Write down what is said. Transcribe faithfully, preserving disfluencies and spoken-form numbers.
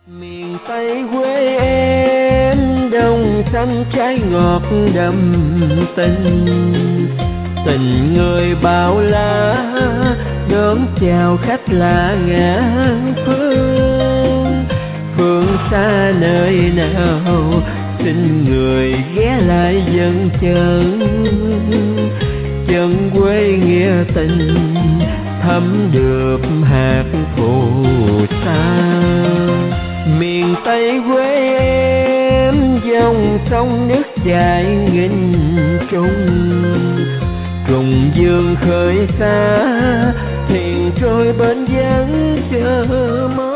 Miền Tây quê em đồng xanh trái ngọt đậm tình, tình người bao la đón chào khách lạ ngàn phương. Phương xa nơi nào xin người ghé lại dần chân, chân quê nghĩa tình thấm đượm hạt phù sa. Miền Tây quê em dòng sông nước chảy nghìn trùng, trùng dương khơi xa thuyền trôi bên vắng chờ mong.